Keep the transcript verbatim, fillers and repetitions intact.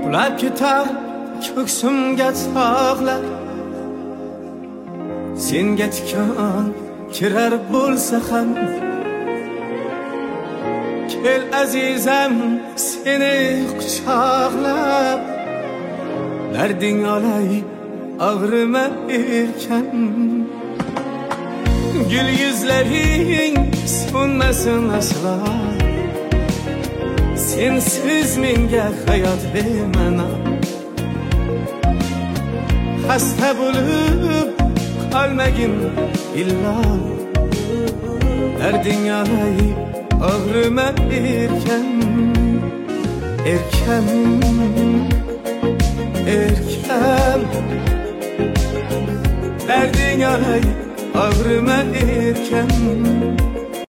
qulab ketar ko'ksimga tog'lar, senga tikan kirar bo'lsa ham. Kel azizam seni quchoqlab, darding olay ağrıma erken. Gül yüzlerin sunmasın asla, sensiz menga hayot bermana. Hasta bulup kalmagin illa, darding olay ağrıma erken. Erken, erken, derdin olay ağrıma erken.